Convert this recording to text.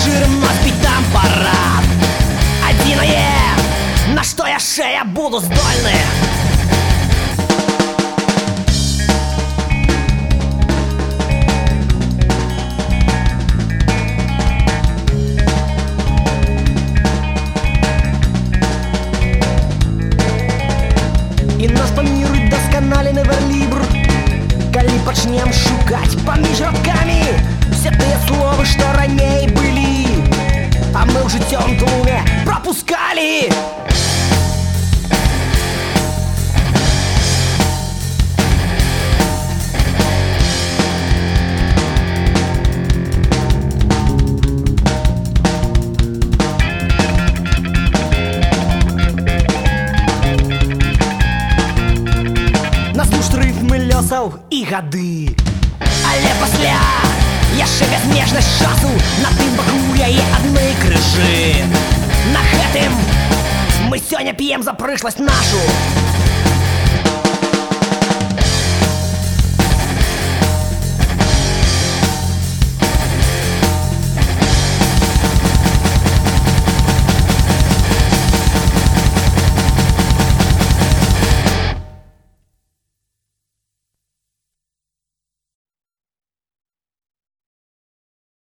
пашырым носьбіць там парад. Адзінае, на што яшчэ я буду здольны, і нас паміруць дасканалены верлібр, калі пачнем шукаць паміж радкамі все тыя словы, што раней былі, а мы ў жыццёвым тлуме пропускалі. І гады, але пасля яшчэ бязмежнасць часу, на тым баку яе адны крыжы. На гэтым мы сёння п'ем за прышласць нашу.